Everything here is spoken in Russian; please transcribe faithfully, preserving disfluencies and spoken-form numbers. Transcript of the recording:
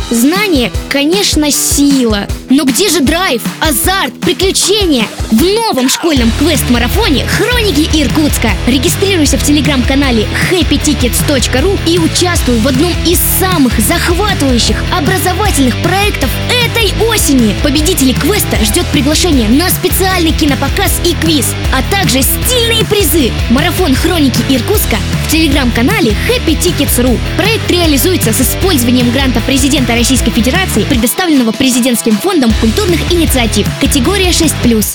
Знание, конечно, сила. Но где же драйв, азарт, приключения? В новом школьном квест-марафоне «Хроники Иркутска». Регистрируйся в телеграм-канале хэппи тикетс точка ру и участвуй в одном из самых захватывающих образовательных проектов этой осени. Победителей квеста ждет приглашение на специальный кинопоказ и квиз, а также стильные призы. Марафон «Хроники Иркутска» в телеграм-канале хэппи тикетс точка ру. Проект реализуется с использованием гранта президента Российской Федерации, предоставленного президентским фондом культурных инициатив. Категория шесть плюс.